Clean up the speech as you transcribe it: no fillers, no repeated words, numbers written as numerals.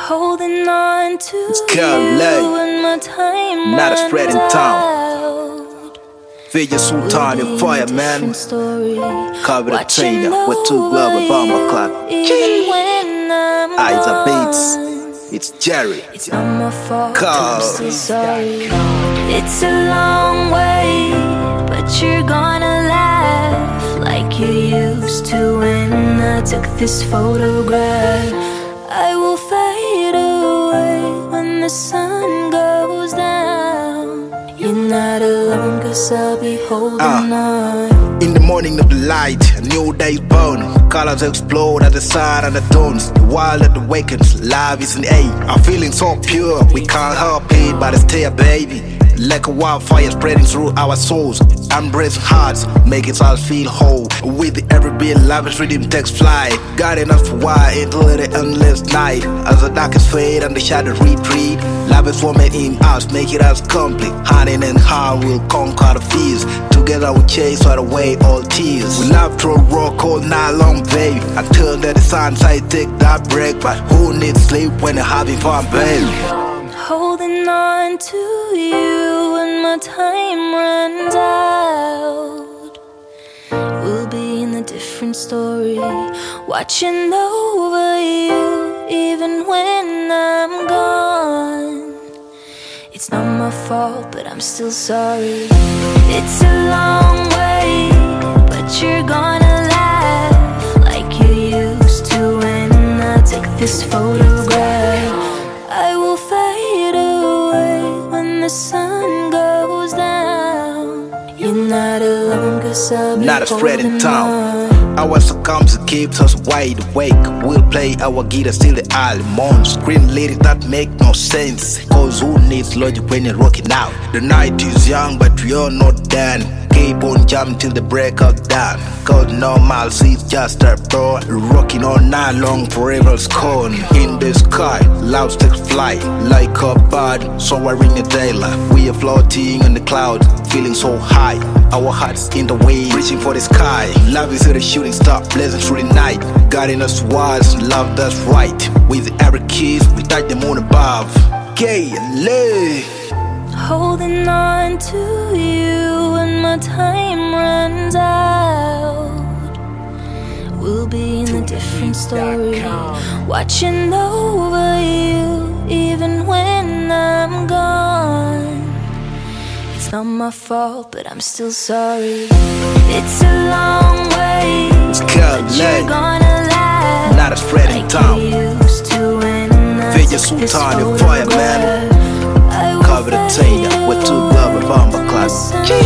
Holding on to you when my time not a spread in town. out. Figure Sultan and Fireman. Cover the trainer with two glove bomber clock. Eyes are beats. It's Jerry. It's not my fault, but I'm still sorry. It's a long way, but you're gonna laugh like you used to when I took this photograph. I will fade away when the sun goes down. You're not alone, 'cause I'll be holding on. In the morning of the light, a new day's born. Colors explode at the sun and the dawns. The wild that awakens, life is an A. Our feelings so pure, we can't help it, but it's there, baby. Like a wildfire spreading through our souls. Embracing hearts, make it all feel whole. With every beat, lavish rhythm takes flight. Guiding us for why into the endless night. As the darkest fade and the shadow retreat, love is woman in us, make it us complete. Hand in hand, we'll conquer the fears. Together we chase right away all tears. We love to rock all night long, babe. Until that the sunset take that break. But who needs sleep when they're having fun, babe? Holding on to you when my time runs out. We'll be in a different story, watching over you even when I'm gone. It's not my fault, but I'm still sorry. It's a long way, but you're gonna laugh like you used to when I took this photograph. I will fade away when the sun goes down. You're not alone, 'cause I'll be not a spread in town. on. Our circumstance keeps us wide awake. We'll play our guitars till the early morning. Scream lyrics that make no sense. Cause who needs logic when you're rocking out? The night is young, but we're not done. Keep on jamming till the break of dawn. Cause normalcy is just a bro. Rocking all night long, forever's gone. In the sky, loud takes flight like a bird, soaring a daylight. We are floating in the clouds, feeling so high. Our hearts in the wind, reaching for the sky. Love is a shooting star, blazing through the night. Guiding us towards love that's right. With every kiss, we touch the moon above. Gay and lay. Holding on to you when my time runs out. We'll be in a different story, watching over you even when I'm gone. It's not my fault, but I'm still sorry. It's a long way, but you're gonna laugh not a spread in like town. you used to when I Figure took this Sultan and Fireman. photograph. Cover the trainer with two glove bomber clocks.